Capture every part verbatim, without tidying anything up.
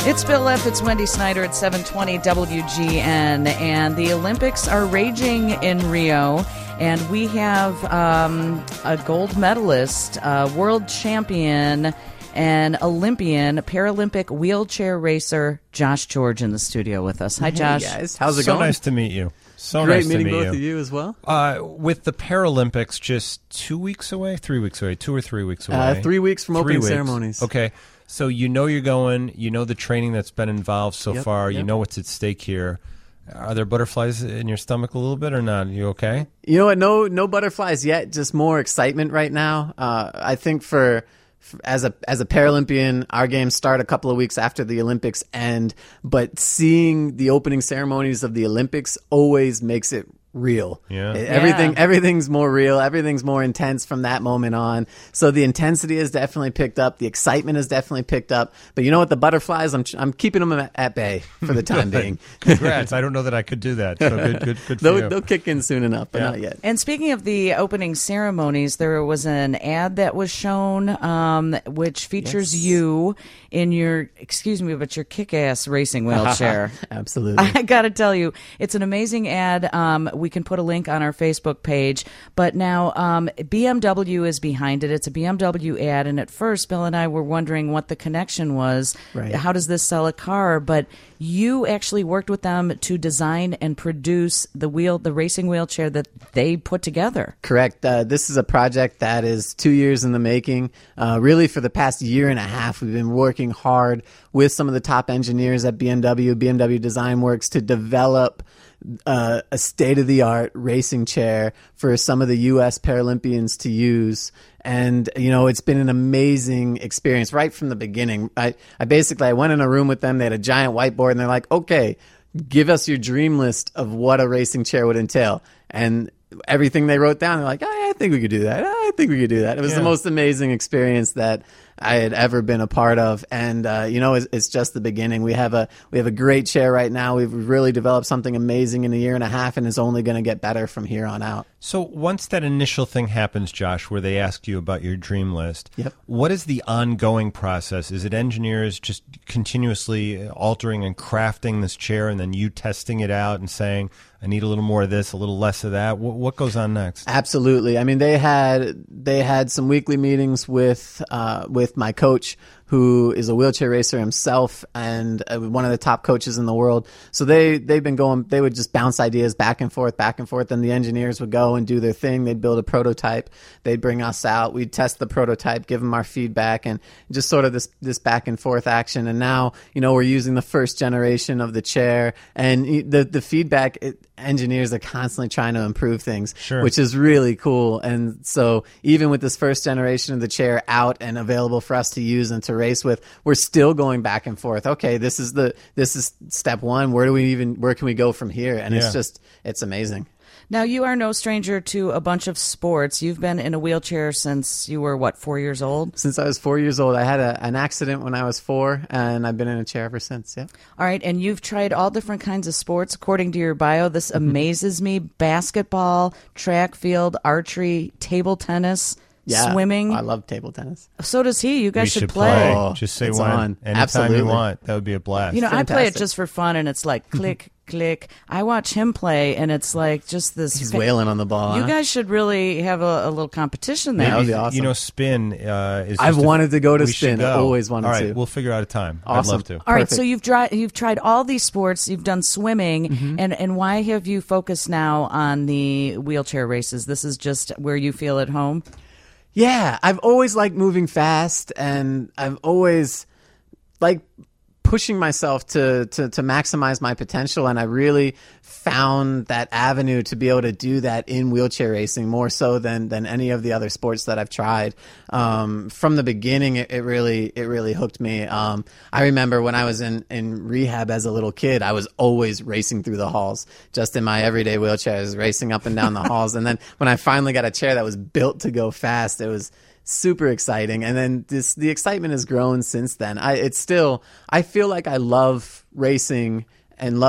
It's Bill Leff, it's Wendy Snyder at seven twenty W G N, and the Olympics are raging in Rio, and we have um, a gold medalist, a world champion, and Olympian, Paralympic wheelchair racer, Josh George in the studio with us. Hi, hey Josh. Guys. How's it so going? So nice to meet you. So Great nice meeting to meet both you. of you as well. Uh, with the Paralympics just two weeks away, three weeks away, two or three weeks away. Uh, three weeks from three opening weeks. ceremonies. Okay. So you know you're going, you know the training that's been involved so Yep, far, yep. you know what's at stake here. Are there butterflies in your stomach a little bit or not? Are you okay? You know what? No, no butterflies yet. Just more excitement right now. Uh, I think for, for as a as a Paralympian, our games start a couple of weeks after the Olympics end. But seeing the opening ceremonies of the Olympics always makes it real. Yeah. Everything Yeah. everything's more real. Everything's more intense from that moment on. So the intensity has definitely picked up. The excitement has definitely picked up. But you know what? The butterflies, I'm I'm keeping them at, at bay for the time being. Congrats. I don't know that I could do that. So good, good, good for they'll, you. they'll kick in soon enough, but Yeah. not yet. And speaking of the opening ceremonies, there was an ad that was shown, um, which features Yes. you in your, excuse me, but your kick-ass racing wheelchair. Absolutely. I got to tell you, it's an amazing ad. Um, we can put a link on our Facebook page. But now um, B M W is behind it. It's a B M W ad. And at first, Bill and I were wondering what the connection was. Right. How does this sell a car? But you actually worked with them to design and produce the wheel, the racing wheelchair that they put together. Correct. Uh, this is a project that is two years in the making. Uh, really, for the past year and a half, we've been working hard with some of the top engineers at B M W, B M W Design Works, to develop uh, a state-of-the-art racing chair for some of the U S Paralympians to use. And, you know, it's been an amazing experience right from the beginning. I, I basically, I went in a room with them. They had a giant whiteboard, and they're like, okay, give us your dream list of what a racing chair would entail. And everything they wrote down, they're like, oh, I think we could do that. I think we could do that. It was Yeah. the most amazing experience that I had ever been a part of. And, uh, you know, it's, it's just the beginning. We have a, we have a great chair right now. We've really developed something amazing in a year and a half, and it's only going to get better from here on out. So once that initial thing happens, Josh, where they ask you about your dream list, Yep. what is the ongoing process? Is it engineers just continuously altering and crafting this chair and then you testing it out and saying, I need a little more of this, a little less of that? What, what goes on next? Absolutely. I mean, they had they had some weekly meetings with uh, with my coach, who is a wheelchair racer himself and uh, one of the top coaches in the world. So they they've been going. They would just bounce ideas back and forth, back and forth, and the engineers would go and do their thing. They'd build a prototype. They'd bring us out. We'd test the prototype, give them our feedback, and just sort of this this back and forth action. And now, you know, we're using the first generation of the chair, and the the feedback. It, engineers are constantly trying to improve things, Sure. which is really cool. And so even with this first generation of the chair out and available for us to use and to race with, we're still going back and forth. Okay, this is the this is step one. Where do we even where can we go from here? And Yeah. it's just it's amazing. Now, you are no stranger to a bunch of sports. You've been in a wheelchair since you were, what, four years old? Since I was four years old, I had a, an accident when I was four, and I've been in a chair ever since. Yeah. All right, and you've tried all different kinds of sports. According to your bio, this amazes me. Basketball, track field, archery, table tennis, Yeah. swimming. I love table tennis. So does he. You guys we should, should play. Oh, Just say it's when. on. Anytime Absolutely. you want. That would be a blast. You know, I play it Fantastic. just for fun, and it's like click, click. I watch him play, and it's like just this. He's fa- wailing on the ball. You huh? guys should really have a, a little competition there. That would Maybe, be awesome. You know, spin uh, is. I've just a- wanted to go to we should spin. I go. always wanted All right, to. we'll figure out a time. Awesome. I'd love to. All right, so Perfect. you've tried you've tried all these sports. You've done swimming, Mm-hmm. and and why have you focused now on the wheelchair races? This is just where you feel at home. Yeah, I've always liked moving fast, and I've always liked pushing myself to, to, to maximize my potential, and I really found that avenue to be able to do that in wheelchair racing more so than, than any of the other sports that I've tried. Um, from the beginning, it, it really it really hooked me. Um, I remember when I was in, in rehab as a little kid, I was always racing through the halls, just in my everyday wheelchair. I was racing up and down the halls, and then when I finally got a chair that was built to go fast, it was super exciting. And then this the excitement has grown since then. I it's still I feel like I love racing and love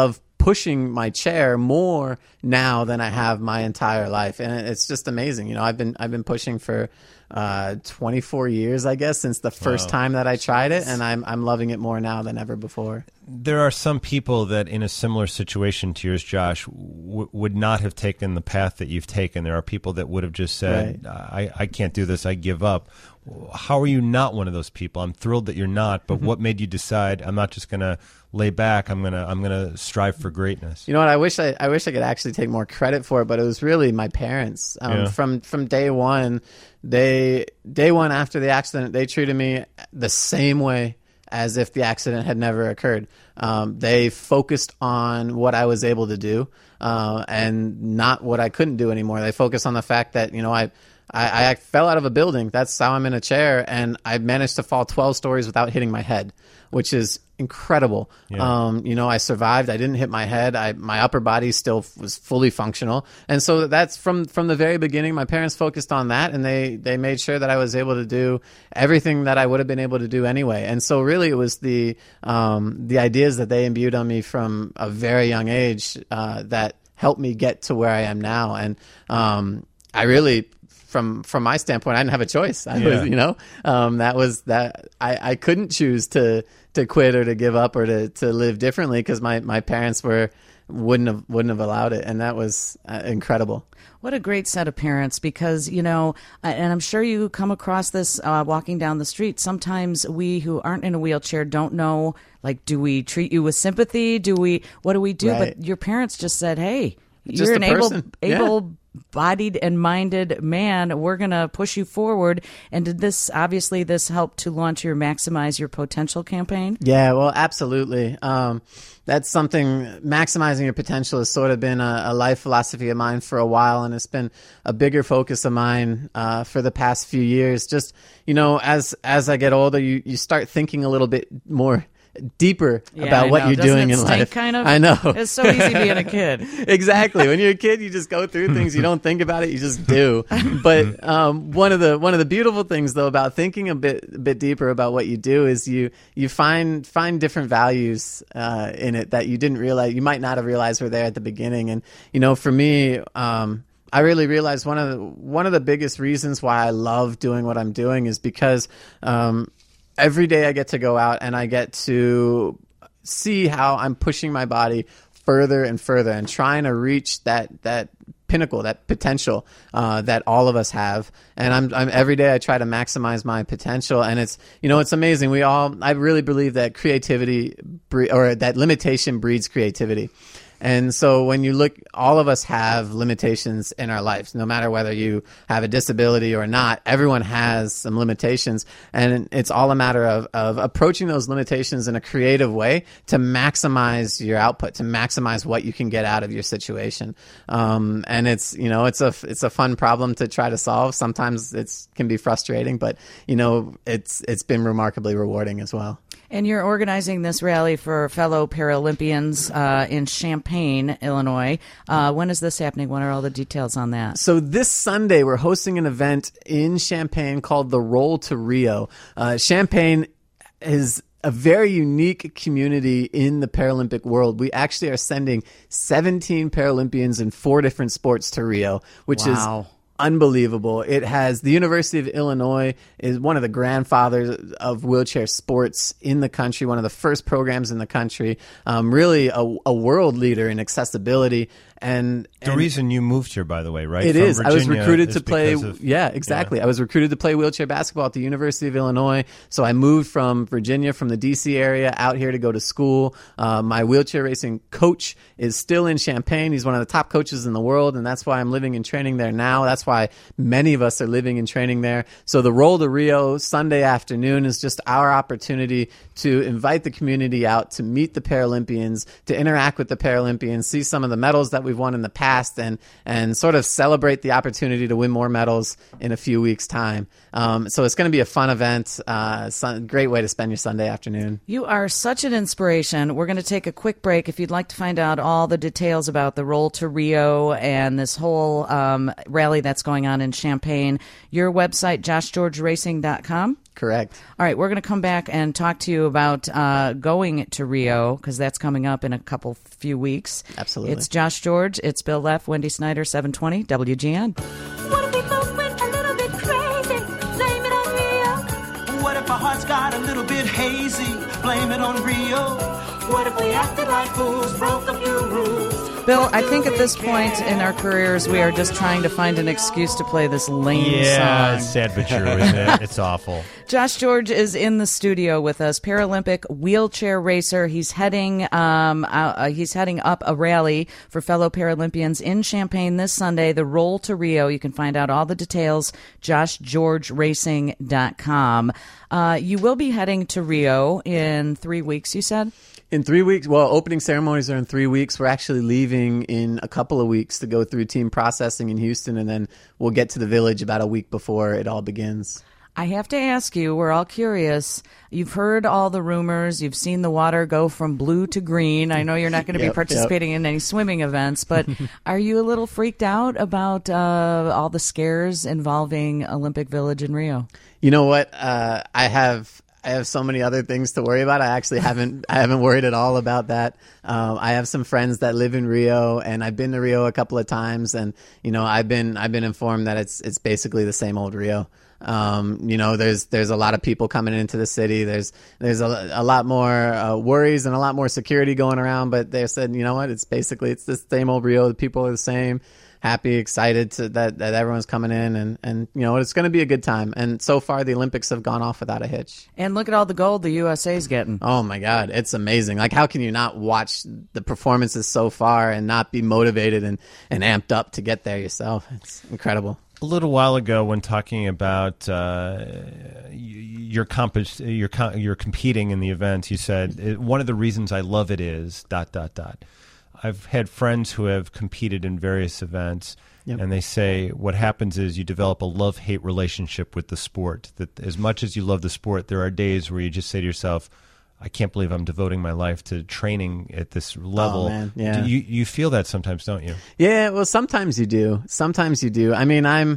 pushing my chair more now than I have my entire life, and it's just amazing. You know, I've been I've been pushing for uh, twenty-four years, I guess, since the first Wow. time that I tried it, and I'm I'm loving it more now than ever before. There are some people that in a similar situation to yours, Josh, w- would not have taken the path that you've taken. There are people that would have just said, I, I can't do this, I give up. How are you not one of those people? I'm thrilled that you're not, but mm-hmm. what made you decide, I'm not just going to lay back, I'm going to I'm going to strive for greatness? You know what, I wish I, I wish I could actually take more credit for it, but it was really my parents. Um, Yeah. From from day one, they day one after the accident, they treated me the same way as if the accident had never occurred. Um, they focused on what I was able to do uh, and not what I couldn't do anymore. They focused on the fact that, you know, I, I, I fell out of a building. That's how I'm in a chair, and I managed to fall twelve stories without hitting my head, which is incredible. Yeah. Um, you know, I survived. I didn't hit my head. I, my upper body still f- was fully functional. And so that's from, from the very beginning. My parents focused on that, and they, they made sure that I was able to do everything that I would have been able to do anyway. And so really it was the, um, the ideas that they imbued on me from a very young age, uh, that helped me get to where I am now. And, um, I really, From from my standpoint, I didn't have a choice. I Yeah. was, you know, um, that was that I, I couldn't choose to to quit or to give up or to, to live differently because my, my parents were wouldn't have wouldn't have allowed it, and that was uh, incredible. What a great set of parents, because, you know, and I'm sure you come across this uh, walking down the street. Sometimes we who aren't in a wheelchair don't know, like, do we treat you with sympathy? Do we, what do we do? Right. But your parents just said, hey, Just you're a an able, person. Yeah. able bodied and minded man. We're going to push you forward. And did this, obviously, this help to launch your Maximize Your Potential campaign? Yeah, well, absolutely. Um, that's something, maximizing your potential has sort of been a, a life philosophy of mine for a while, and it's been a bigger focus of mine uh, for the past few years. Just, you know, as as I get older, you, you start thinking a little bit more deeper Yeah, about I what know. you're Doesn't doing it in stink, life. kind of? I know. It's so easy being a kid. Exactly. When you're a kid, you just go through things. You don't think about it. You just do. But um, one of the one of the beautiful things, though, about thinking a bit a bit deeper about what you do is you you find find different values uh, in it that you didn't realize, you might not have realized were there at the beginning. And you know, for me, um, I really realized one of the one of the biggest reasons why I love doing what I'm doing is because um, every day I get to go out and I get to see how I'm pushing my body further and further and trying to reach that that pinnacle, that potential uh, that all of us have. And I'm, I'm every day I try to maximize my potential. And it's, you know, it's amazing. We all, I really believe that creativity bre- or that limitation breeds creativity. And so when you look, all of us have limitations in our lives, no matter whether you have a disability or not. Everyone has some limitations, and it's all a matter of, of approaching those limitations in a creative way to maximize your output, to maximize what you can get out of your situation. Um, and it's, you know, it's a, it's a fun problem to try to solve. Sometimes it's can be frustrating, but you know, it's, it's been remarkably rewarding as well. And you're organizing this rally for fellow Paralympians uh, in Champaign, Illinois. Uh, when is this happening? What are all the details on that? So this Sunday, we're hosting an event in Champaign called the Roll to Rio. Uh, Champaign is a very unique community in the Paralympic world. We actually are sending seventeen Paralympians in four different sports to Rio, which Wow. is unbelievable. It has the University of Illinois is one of the grandfathers of wheelchair sports in the country, one of the first programs in the country, um, really a, a world leader in accessibility. And, The and reason you moved here, by the way, right? it From is. I was Virginia recruited is to play. because of- yeah, exactly. I was recruited to play wheelchair basketball at the University of Illinois. So I moved from Virginia, from the D C area, out here to go to school. Uh, my wheelchair racing coach is still in Champaign. He's one of the top coaches in the world, and that's why I'm living and training there now. That's why many of us are living and training there. So the Roll to Rio Sunday afternoon is just our opportunity to invite the community out to meet the Paralympians, to interact with the Paralympians, see some of the medals that we've won in the past, and and sort of celebrate the opportunity to win more medals in a few weeks' time. Um, so it's going to be a fun event, uh, sun, great way to spend your Sunday afternoon. You are such an inspiration. We're going to take a quick break. If you'd like to find out all the details about the Roll to Rio and this whole um, rally that's going on in Champaign, your website, josh george racing dot com. Correct. All right, we're going to come back and talk to you about uh, going to Rio, because that's coming up in a couple few weeks. Absolutely. It's Josh George, it's Bill Leff, Wendy Snyder, seven twenty W G N. What if we both went a little bit crazy? Blame it on Rio. What if our hearts got a little bit hazy? Blame it on Rio. What if we acted like fools, broke a few rules? Bill, I think at this point in our careers, we are just trying to find an excuse to play this lame Yeah, song. it's sad but true, isn't it? It's awful. Josh George is in the studio with us, Paralympic wheelchair racer. He's heading um, uh, he's heading up a rally for fellow Paralympians in Champaign this Sunday, the Roll to Rio. You can find out all the details, josh george racing dot com. Uh, you will be heading to Rio in three weeks, you said? In three weeks, well, opening ceremonies are in three weeks. We're actually leaving in a couple of weeks to go through team processing in Houston, and then we'll get to the village about a week before it all begins. I have to ask you, we're all curious. You've heard all the rumors. You've seen the water go from blue to green. I know you're not going to Yep, be participating yep. in any swimming events, but are you a little freaked out about uh, all the scares involving Olympic Village in Rio? You know what? Uh, I have I have so many other things to worry about. I actually haven't I haven't worried at all about that. Um, I have some friends that live in Rio, and I've been to Rio a couple of times, and you know I've been I've been informed that it's it's basically the same old Rio. Um, you know, there's there's a lot of people coming into the city. There's there's a, a lot more uh, worries and a lot more security going around. But they said, you know what? It's basically it's the same old Rio. The people are the same. Happy, excited to, that that everyone's coming in, and and you know it's going to be a good time. And so far, the Olympics have gone off without a hitch. And look at all the gold the U S A's getting. Oh my God, it's amazing! Like, how can you not watch the performances so far and not be motivated and and amped up to get there yourself? It's incredible. A little while ago, when talking about uh, your comp- your com- you're competing in the events, you said one of the reasons I love it is dot dot dot. I've had friends who have competed in various events, yep. and they say what happens is you develop a love-hate relationship with the sport. That as much as you love the sport, there are days where you just say to yourself, I can't believe I'm devoting my life to training at this level. Oh, man. Yeah. Do you, you feel that sometimes, don't you? Yeah, well, sometimes you do. Sometimes you do. I mean, I'm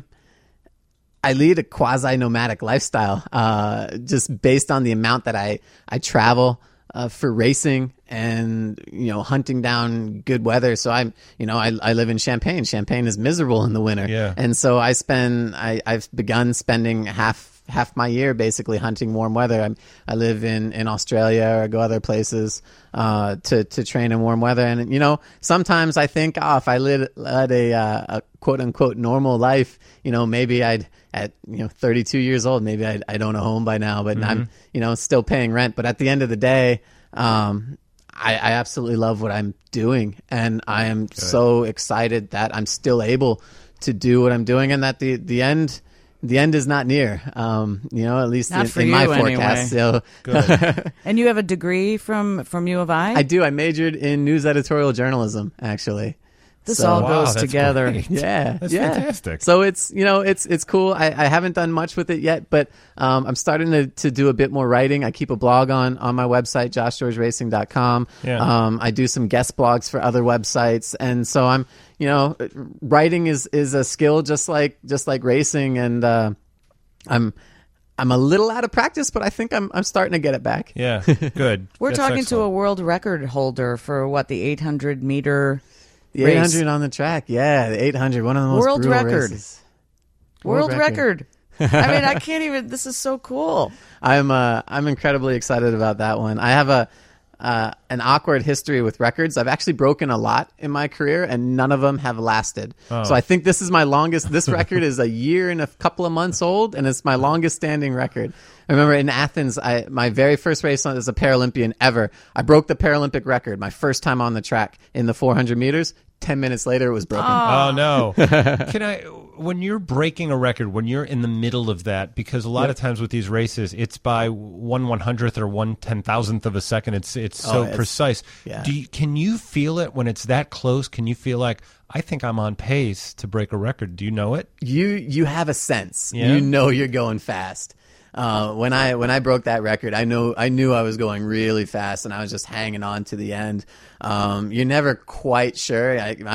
I lead a quasi-nomadic lifestyle uh, just based on the amount that I, I travel uh, for racing and, you know, hunting down good weather. So I'm, you know, I, I live in Champaign. Champaign is miserable in the winter. Yeah. And so I spend, I, I've begun spending half, half my year basically hunting warm weather. I'm, I live in, in Australia or go other places, uh, to, to train in warm weather. And, you know, sometimes I think, oh, if I led, led a, uh, a quote unquote normal life, you know, maybe I'd, at, you know, thirty-two years old, maybe I'd, I'd own a home by now, but mm-hmm. I'm, you know, still paying rent. But at the end of the day, um, I, I absolutely love what I'm doing, and I am Good. so excited that I'm still able to do what I'm doing, and that the, the end the end is not near. Um, you know, at least not in, for in you, my forecast. Anyway. So. Good. And you have a degree from from U of I? I do. I majored in news editorial journalism, actually. This so, all wow, goes that's together. great. Yeah, That's yeah. fantastic. So it's, you know, it's it's cool. I, I haven't done much with it yet, but um, I'm starting to, to do a bit more writing. I keep a blog on, on my website, josh george racing dot com. Yeah. Um, I do some guest blogs for other websites, and so I'm, you know, writing is, is a skill just like just like racing, and uh, I'm. I'm a little out of practice, but I think I'm I'm starting to get it back. Yeah, good. We're That's talking excellent. to a world record holder for what, the eight hundred meter The race. eight hundred on the track, yeah, the eight hundred, one of the most World brutal record. races. World, World record. I mean, I can't even. This is so cool. I'm uh, I'm incredibly excited about that one. I have a uh, an awkward history with records. I've actually broken a lot in my career, and none of them have lasted. Oh. So I think this is my longest. This record is a year and a couple of months old, and it's my longest standing record. I remember in Athens, I my very first race as a Paralympian ever, I broke the Paralympic record. My first time on the track in the four hundred meters. Ten minutes later, it was broken. Oh no! Can I? When you're breaking a record, when you're in the middle of that, because a lot Yep. of times with these races, it's by one one hundredth or one ten thousandth of a second. It's it's so Oh, it's- precise. yeah. Do you, can you feel it when it's that close? Can you feel like I think I'm on pace to break a record? Do you know it? You you have a sense. Yeah? You know you're going fast. Uh, when I when I broke that record, I know I knew I was going really fast, and I was just hanging on to the end. Um, you're never quite sure. I, I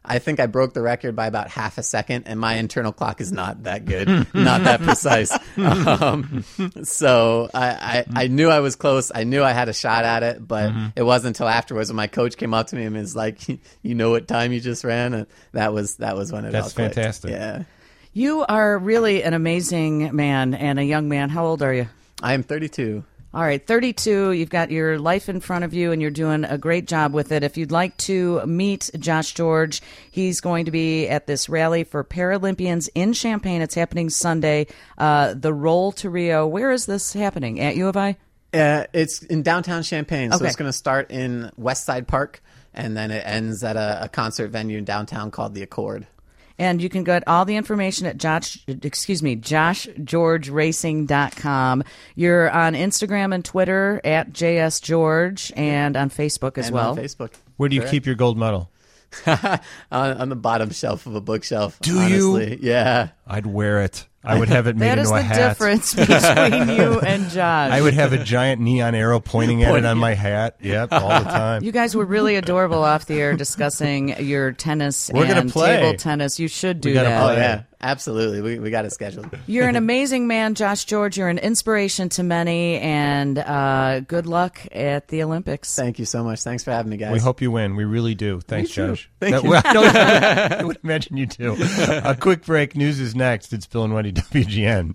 I think I broke the record by about half a second, and my internal clock is not that good, not that precise. Um, so I, I, I knew I was close. I knew I had a shot at it, but mm-hmm. it wasn't until afterwards when my coach came up to me and was like, "You know what time you just ran?" And that was that was when it That's all clicked. fantastic. Yeah. You are really an amazing man and a young man. How old are you? I am thirty-two. All right, thirty-two. You've got your life in front of you, and you're doing a great job with it. If you'd like to meet Josh George, he's going to be at this rally for Paralympians in Champaign. It's happening Sunday. Uh, the Roll to Rio. Where is this happening? At U of I? Uh, it's in downtown Champaign, so Okay. it's going to start in Westside Park, and then it ends at a, a concert venue in downtown called the Accord. And you can get all the information at Josh, excuse me, josh george racing dot com. You're on Instagram and Twitter at J S George, and on Facebook as and well. on Facebook. Where do you Correct. keep your gold medal? on, on the bottom shelf of a bookshelf. Do honestly. you? Yeah. I'd wear it. I would have it made That is into a the hat. difference between you and Josh. I would have a giant neon arrow pointing at it on my hat. Yep, all the time. You guys were really adorable off the air discussing your tennis We're gonna and play. table tennis. You should do gotta that. Oh, play. yeah. Absolutely. We we got it scheduled. You're an amazing man, Josh George. You're an inspiration to many, and uh, good luck at the Olympics. Thank you so much. Thanks for having me, guys. We hope you win. We really do. Thanks, too. Josh. Thank That- you. well, no, I would imagine you do. A quick break. News is next. It's Bill and Wendy, W G N.